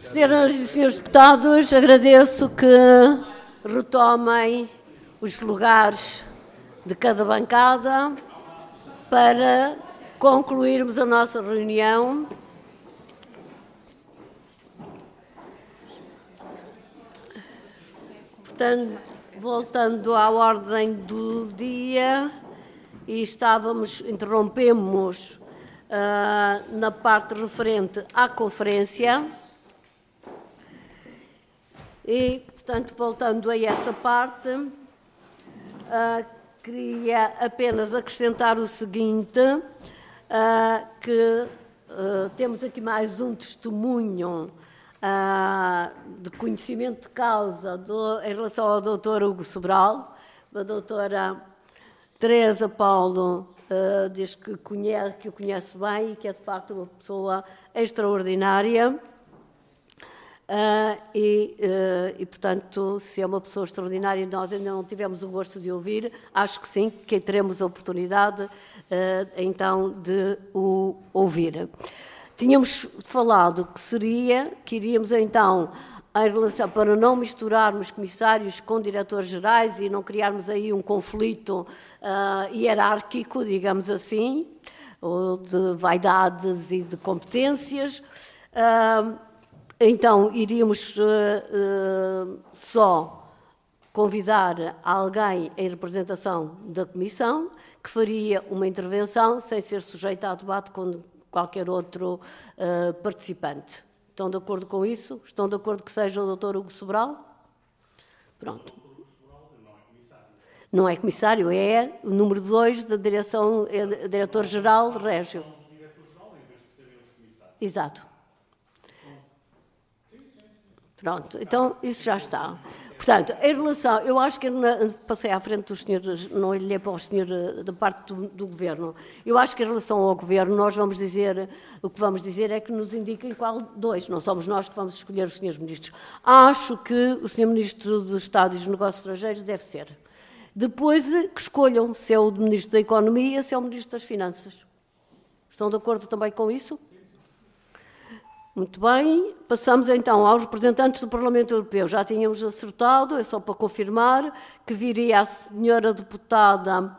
Senhoras e senhores deputados, agradeço que retomem os lugares de cada bancada para concluirmos a nossa reunião. Portanto, voltando à ordem do dia, e interrompemos na parte referente à conferência. E, portanto, voltando a essa parte, queria apenas acrescentar o seguinte, que temos aqui mais um testemunho de conhecimento de causa em relação ao Dr. Hugo Sobral. A doutora Teresa Paulo diz que o conhece bem e que é, de facto, uma pessoa extraordinária. Portanto, se é uma pessoa extraordinária e nós ainda não tivemos o gosto de ouvir, acho que sim, que teremos a oportunidade, então, de o ouvir. Tínhamos falado que iríamos, então, em relação, para não misturarmos comissários com diretores gerais e não criarmos aí um conflito hierárquico, digamos assim, ou de vaidades e de competências, então, iríamos só convidar alguém em representação da Comissão que faria uma intervenção sem ser sujeita a debate com qualquer outro participante. Estão de acordo com isso? Estão de acordo que seja o Dr. Hugo Sobral? Pronto. Não é comissário, é o número 2 da direção, diretor-geral Régio. Exato. Pronto, então isso já está. Portanto, em relação, eu acho que passei à frente dos senhores, não olhei para o senhor da parte do Governo. Eu acho que em relação ao Governo, nós vamos dizer, o que vamos dizer é que nos indiquem qual dois, não somos nós que vamos escolher os senhores ministros. Acho que o senhor Ministro do Estado e dos Negócios Estrangeiros deve ser. Depois que escolham se é o Ministro da Economia, se é o Ministro das Finanças. Estão de acordo também com isso? Muito bem, passamos então aos representantes do Parlamento Europeu. Já tínhamos acertado, é só para confirmar, que viria a senhora deputada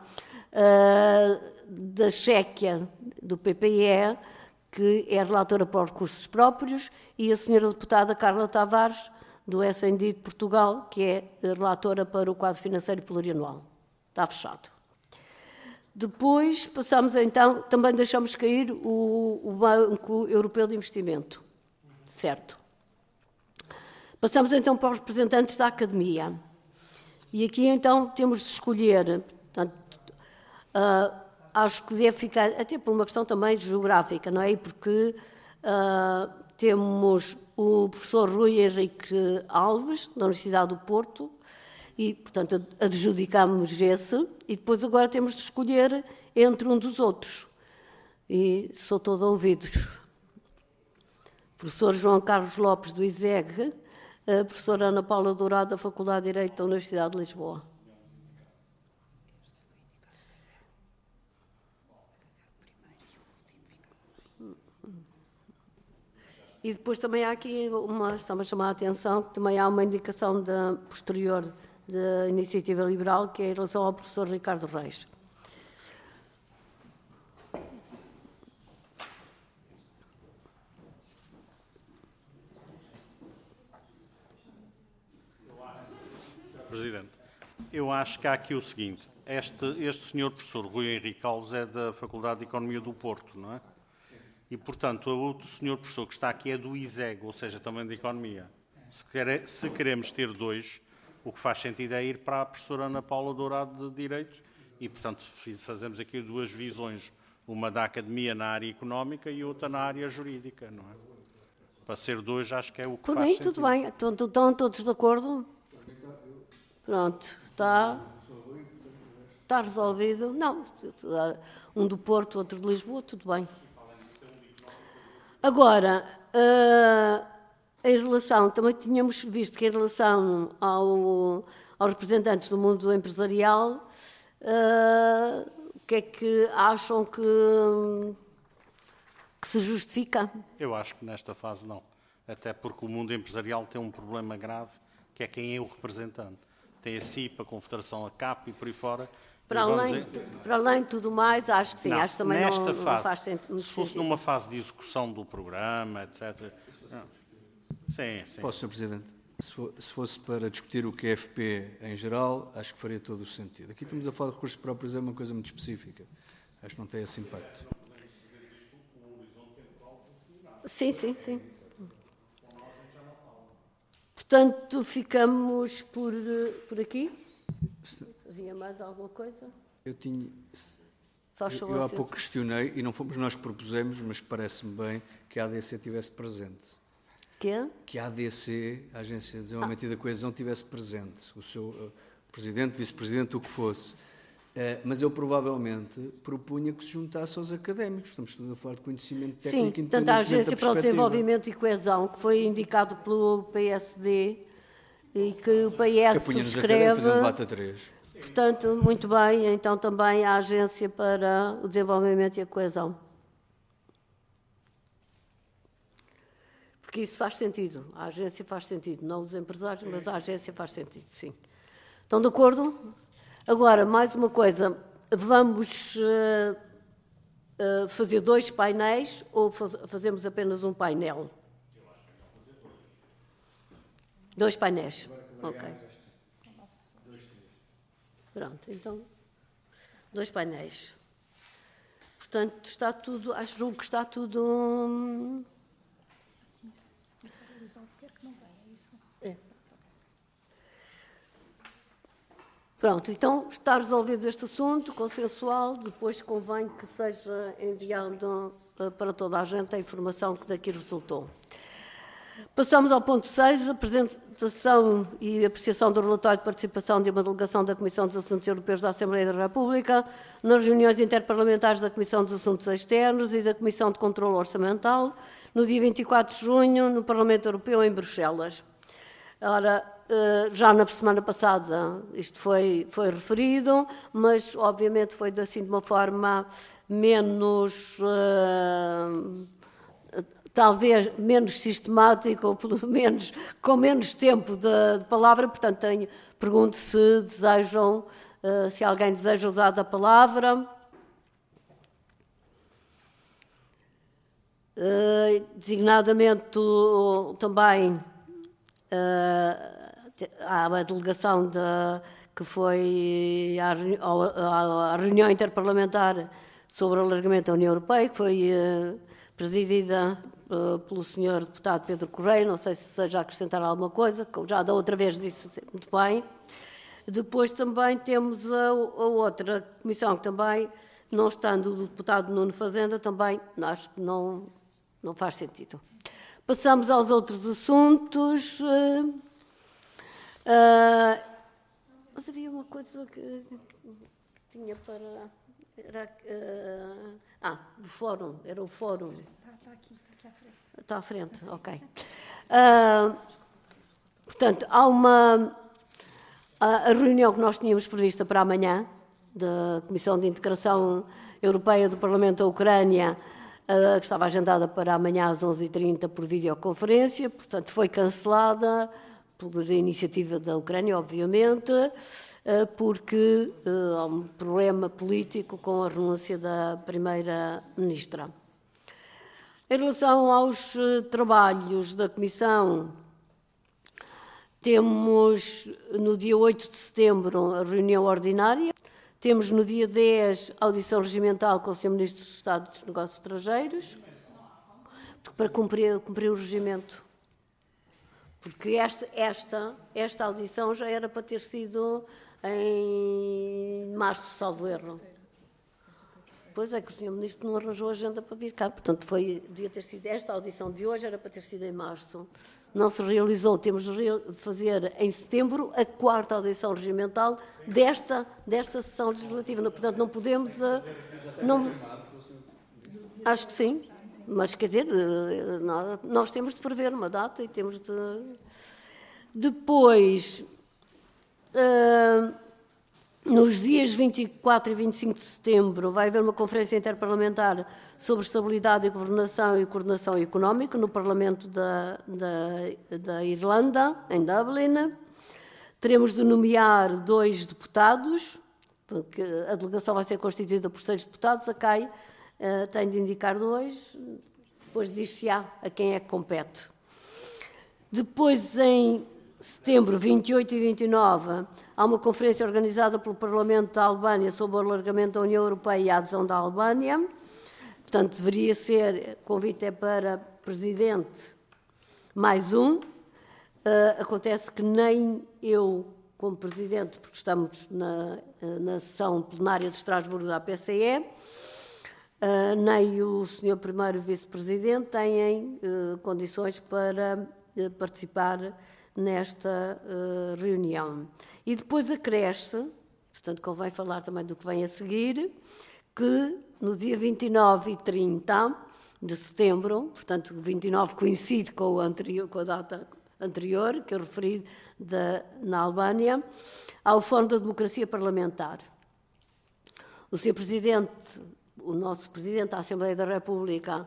da Chequia, do PPE, que é relatora para os recursos próprios, e a senhora deputada Carla Tavares, do SND de Portugal, que é relatora para o quadro financeiro plurianual. Está fechado. Depois passamos então, também deixamos cair o Banco Europeu de Investimento. Certo. Passamos então para os representantes da Academia. E aqui então temos de escolher, portanto, acho que deve ficar, até por uma questão também geográfica, não é? Porque temos o professor Rui Henrique Alves, da Universidade do Porto, e, portanto, adjudicamos esse, e depois agora temos de escolher entre um dos outros. E sou todo ouvidos. Professor João Carlos Lopes, do ISEG, a professora Ana Paula Dourado, da Faculdade de Direito da Universidade de Lisboa. E depois também há aqui, estamos a chamar a atenção, que também há uma indicação posterior da Iniciativa Liberal, que é em relação ao professor Ricardo Reis. Presidente, eu acho que há aqui o seguinte, este senhor professor Rui Henrique Alves é da Faculdade de Economia do Porto, não é? E, portanto, o outro senhor professor que está aqui é do ISEG, ou seja, também de Economia. Se queremos ter dois, o que faz sentido é ir para a professora Ana Paula Dourado de Direito e, portanto, fazemos aqui duas visões, uma da Academia na área económica e outra na área jurídica, não é? Para ser dois, acho que é o que faz sentido. Tudo bem, estão todos de acordo? Pronto, está resolvido. Não, um do Porto, outro de Lisboa, tudo bem. Agora, em relação, também tínhamos visto que em relação aos representantes do mundo empresarial, o que é que acham que se justifica? Eu acho que nesta fase não. até porque o mundo empresarial tem um problema grave, que é quem é o representante. Tem a CIP, a Confederação, a CAP e por aí fora. Para além de tudo mais, acho que sim, acho que também nesta não faz sentido. Se fosse numa fase de execução do programa, etc. Sim. Posso, Sr. Presidente? Se fosse para discutir o QFP em geral, acho que faria todo o sentido. Aqui estamos a falar de recursos próprios, é uma coisa muito específica. Acho que não tem esse impacto. Sim. Portanto, ficamos por aqui. Havia mais alguma coisa? Eu há pouco questionei, e não fomos nós que propusemos, mas parece-me bem que a ADC estivesse presente. Que a ADC, a Agência de Desenvolvimento e da Coesão, estivesse presente. O seu presidente, vice-presidente, o que fosse. Mas eu provavelmente propunha que se juntasse aos académicos. Estamos todos a falar de conhecimento técnico. Sim, tanto a Agência para o Desenvolvimento e Coesão, que foi indicado pelo PSD e que o PS subscreve. Fazer um debate a 3. Portanto, muito bem, então também a Agência para o Desenvolvimento e a Coesão. Porque isso faz sentido, a agência faz sentido, não os empresários, mas a agência faz sentido, sim. Estão de acordo? Agora, mais uma coisa, vamos fazer 2 painéis ou fazemos apenas um painel? 2 painéis, ok. Pronto, então, 2 painéis. Portanto, está tudo, julgo que está tudo... Pronto, então está resolvido este assunto consensual, depois convém que seja enviado para toda a gente a informação que daqui resultou. Passamos ao ponto 6, apresentação e apreciação do relatório de participação de uma delegação da Comissão dos Assuntos Europeus da Assembleia da República nas reuniões interparlamentares da Comissão dos Assuntos Externos e da Comissão de Controlo Orçamental, no dia 24 de junho, no Parlamento Europeu, em Bruxelas. Ora, já na semana passada isto foi referido, mas obviamente foi assim de uma forma menos, talvez menos sistemática, ou pelo menos com menos tempo de palavra, portanto pergunto se desejam, se alguém deseja usar a palavra. Designadamente também há a delegação que foi à reunião interparlamentar sobre o alargamento da União Europeia, que foi presidida pelo Sr. Deputado Pedro Correia, não sei se seja acrescentar alguma coisa, que já da outra vez disse muito bem. Depois também temos a outra comissão, que também, não estando o deputado Nuno Fazenda, também acho que não faz sentido. Passamos aos outros assuntos. Mas havia uma coisa que tinha para... do fórum, era o fórum. Está aqui à frente. Está à frente, ok. Portanto, há a reunião que nós tínhamos prevista para amanhã, da Comissão de Integração Europeia do Parlamento da Ucrânia, que estava agendada para amanhã às 11h30 por videoconferência, portanto foi cancelada por iniciativa da Ucrânia, obviamente, porque há um problema político com a renúncia da Primeira-Ministra. Em relação aos trabalhos da Comissão, temos no dia 8 de setembro a reunião ordinária, temos no dia 10 a audição regimental com o Sr. Ministro dos Estados dos Negócios Estrangeiros, para cumprir o regimento. Porque esta audição já era para ter sido em março, salvo erro. Pois é que o Sr. Ministro não arranjou a agenda para vir cá. Portanto, devia ter sido esta audição de hoje, era para ter sido em março. Não se realizou. Temos de fazer em setembro a 4ª audição regimental desta sessão legislativa. Portanto, não podemos... Acho que sim. Mas, quer dizer, nós temos de prever uma data e temos de... Depois, Nos dias 24 e 25 de setembro vai haver uma conferência interparlamentar sobre estabilidade e governação e coordenação económica no Parlamento da Irlanda, em Dublin. Teremos de nomear 2 deputados, porque a delegação vai ser constituída por 6 deputados, a CAI tem de indicar 2, depois diz-se-á a quem é que compete. Depois, em setembro, 28 e 29, há uma conferência organizada pelo Parlamento da Albânia sobre o alargamento da União Europeia e a adesão da Albânia. Portanto, deveria ser, o convite é para presidente mais um. Acontece que nem eu, como presidente, porque estamos na sessão plenária de Estrasburgo da APCE, nem o senhor primeiro vice-presidente têm condições para participar nesta reunião. E depois acresce, portanto convém falar também do que vem a seguir, que no dia 29 e 30 de setembro, portanto o 29 coincide com a data anterior, que eu referi na Albânia, há o Fórum da Democracia Parlamentar. O Sr. Presidente, o nosso Presidente da Assembleia da República,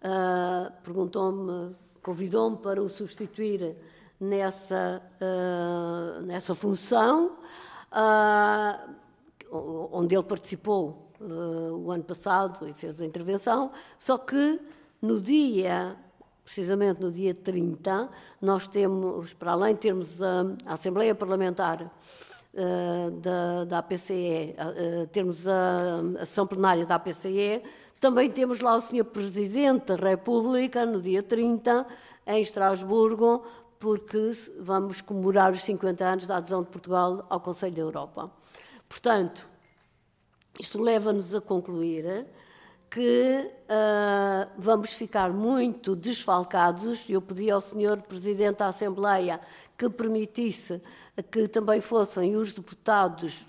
convidou-me para o substituir nessa função, onde ele participou o ano passado e fez a intervenção, só que precisamente no dia 30, nós temos, para além de termos a Assembleia Parlamentar da APCE, termos a sessão plenária da APCE, também temos lá o Sr. Presidente da República, no dia 30, em Estrasburgo, porque vamos comemorar os 50 anos da adesão de Portugal ao Conselho da Europa. Portanto, isto leva-nos a concluir que vamos ficar muito desfalcados. Eu pedi ao Sr. Presidente da Assembleia que permitisse que também fossem os deputados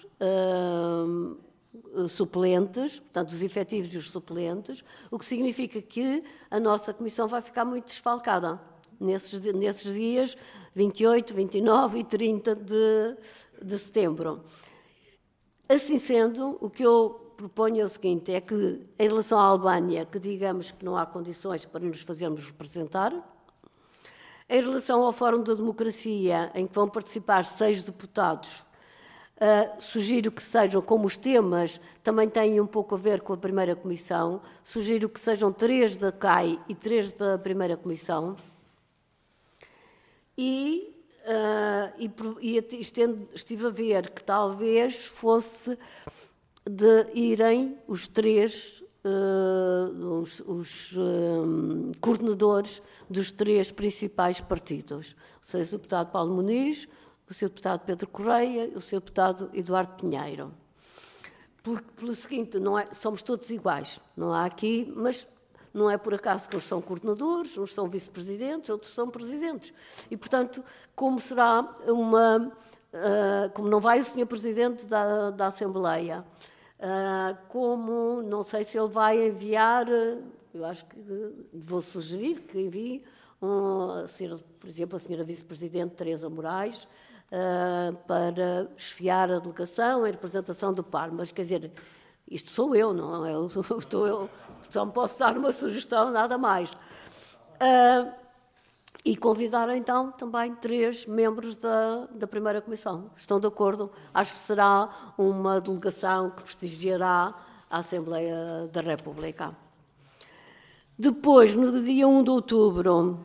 suplentes, portanto, os efetivos e os suplentes, o que significa que a nossa Comissão vai ficar muito desfalcada nesses dias 28, 29 e 30 de setembro. Assim sendo, o que eu proponho é o seguinte, é que, em relação à Albânia, que digamos que não há condições para nos fazermos representar. Em relação ao Fórum da Democracia, em que vão participar 6 deputados, sugiro que sejam, como os temas também têm um pouco a ver com a primeira Comissão, sugiro que sejam 3 da CAI e 3 da primeira Comissão. Estive a ver que talvez fosse de irem os 3 coordenadores dos 3 principais partidos, o Sr. Deputado Paulo Muniz, o Sr. Deputado Pedro Correia e o Sr. Deputado Eduardo Pinheiro. Pelo seguinte, somos todos iguais, não há aqui, mas não é por acaso que uns são coordenadores, uns são vice-presidentes, outros são presidentes. E, portanto, como não vai o Sr. Presidente da Assembleia, como não sei se ele vai enviar, eu acho que vou sugerir que envie, por exemplo, a Sra. Vice-Presidente Teresa Moraes, para esfiar a delegação em representação do PAR. Mas, quer dizer, isto sou eu, não é? Eu só me posso dar uma sugestão, nada mais. E convidar, então, também 3 membros da primeira Comissão. Estão de acordo? Acho que será uma delegação que prestigiará a Assembleia da República. Depois, no dia 1 de outubro...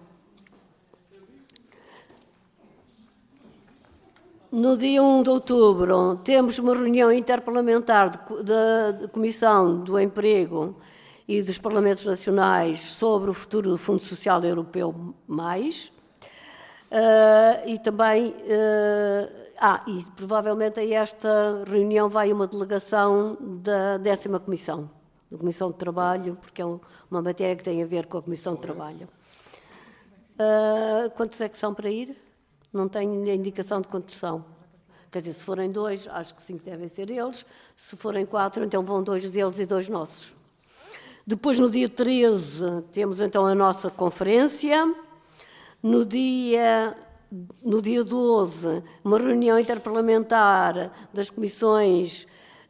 No dia 1 de outubro, temos uma reunião interparlamentar da Comissão do Emprego e dos Parlamentos Nacionais sobre o futuro do Fundo Social Europeu+. E também... e provavelmente a esta reunião vai uma delegação da 10ª Comissão, da Comissão de Trabalho, porque é uma matéria que tem a ver com a Comissão de Trabalho. Quantos é que são para ir? Não tenho indicação de quantos são. Quer dizer, se forem 2, acho que 5 devem ser eles. Se forem 4, então vão 2 deles e 2 nossos. Depois, no dia 13, temos então a nossa conferência. No dia no dia 12, uma reunião interparlamentar das comissões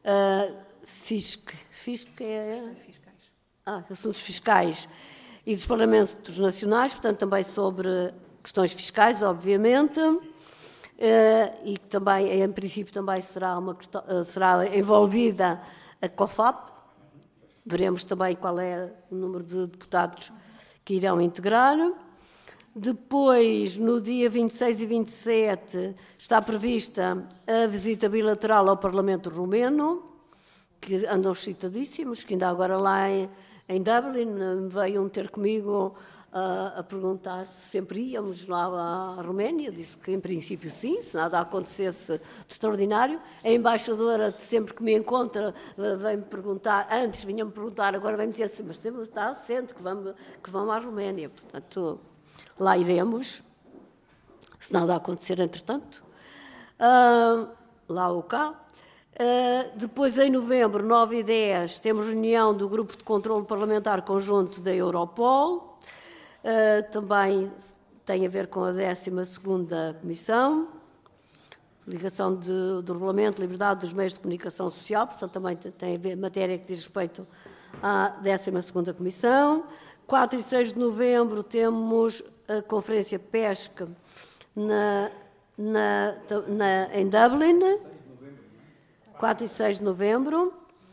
assuntos fiscais e dos parlamentos nacionais, portanto, também sobre questões fiscais, obviamente, e que também, em princípio, também será envolvida a COFAP. Veremos também qual é o número de deputados que irão integrar. Depois, no dia 26 e 27, está prevista a visita bilateral ao Parlamento Romeno, que andam excitadíssimos, que ainda agora lá em Dublin veio ter comigo a perguntar se sempre íamos lá à Roménia. Disse que, em princípio, sim, se nada acontecesse de extraordinário. A embaixadora, sempre que me encontra, vem-me perguntar, antes vinha-me perguntar, agora vem-me dizer assim, mas sempre está assente que vão à Roménia. Portanto, lá iremos, se nada acontecer, entretanto. Lá ou cá. Depois, em novembro, 9 e 10, temos reunião do Grupo de Controlo Parlamentar Conjunto da Europol. Também tem a ver com a 12ª Comissão, ligação do Regulamento de Liberdade dos Meios de Comunicação Social, portanto também tem a ver matéria que diz respeito à 12ª Comissão. 4 e 6 de novembro temos a Conferência PESC em Dublin, 4 e 6 de novembro,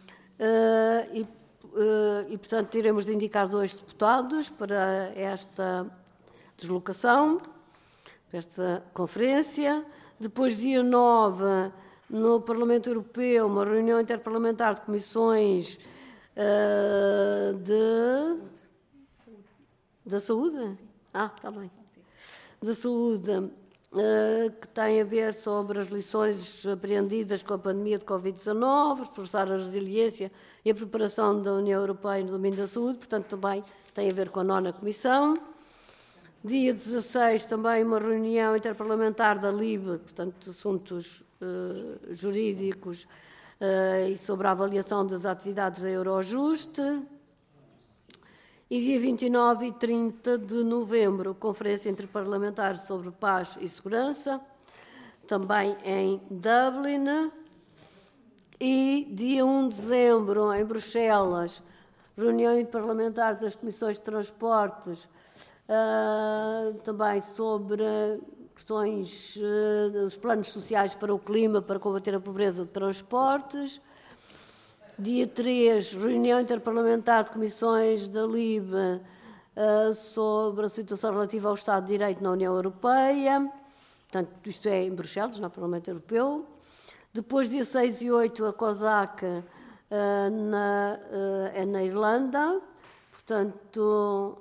e, portanto, iremos de indicar 2 deputados para esta deslocação, para esta conferência. Depois, dia 9, no Parlamento Europeu, uma reunião interparlamentar de comissões da saúde? Está bem. Da saúde, que tem a ver sobre as lições aprendidas com a pandemia de Covid-19, reforçar a resiliência e a preparação da União Europeia no domínio da saúde, portanto, também tem a ver com a 9ª Comissão. Dia 16, também uma reunião interparlamentar da LIBE, portanto, de assuntos jurídicos e sobre a avaliação das atividades da Eurojust. E dia 29 e 30 de novembro, Conferência Interparlamentar sobre Paz e Segurança, também em Dublin. E dia 1 de dezembro, em Bruxelas, reunião parlamentar das Comissões de Transportes, também sobre questões dos planos sociais para o clima, para combater a pobreza de transportes. Dia 3, reunião interparlamentar de comissões da LIBE sobre a situação relativa ao Estado de Direito na União Europeia. Portanto, isto é em Bruxelas, no Parlamento Europeu. Depois, dia 6 e 8, a COSAC na Irlanda. Portanto,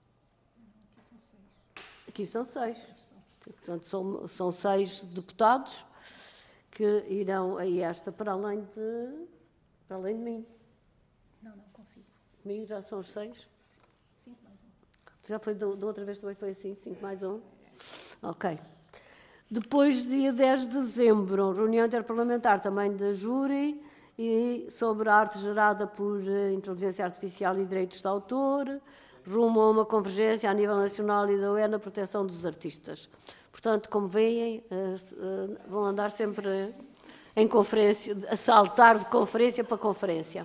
aqui são 6. Portanto, são 6 deputados que irão a esta para além de mim. Não consigo. Comigo já são os 6? 5 mais 1. Já foi, da outra vez também foi assim, 5 mais 1? Ok. Depois, dia 10 de dezembro, reunião interparlamentar também da Júri e sobre a arte gerada por inteligência artificial e direitos de autor, rumo a uma convergência a nível nacional e da UE na proteção dos artistas. Portanto, como veem, vão andar sempre em conferência, a saltar de conferência para conferência.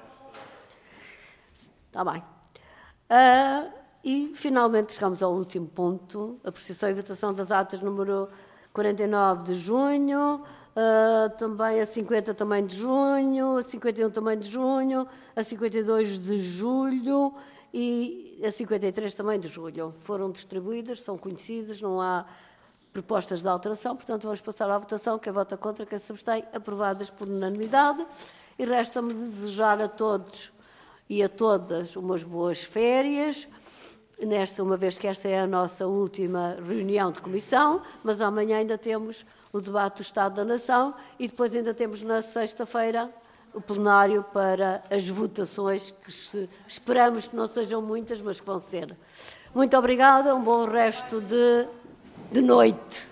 Está bem. E, finalmente, chegamos ao último ponto, apreciação e votação das atas número 49 de junho, também a 50 também de junho, a 51 também de junho, a 52 de julho e a 53 também de julho. Foram distribuídas, são conhecidas, não há propostas de alteração, portanto vamos passar à votação. Quem vota contra, quem se abstém, aprovadas por unanimidade. E resta-me desejar a todos e a todas umas boas férias, uma vez que esta é a nossa última reunião de comissão, mas amanhã ainda temos o debate do Estado da Nação e depois ainda temos na sexta-feira o plenário para as votações, que esperamos que não sejam muitas, mas que vão ser. Muito obrigada, um bom resto de noite.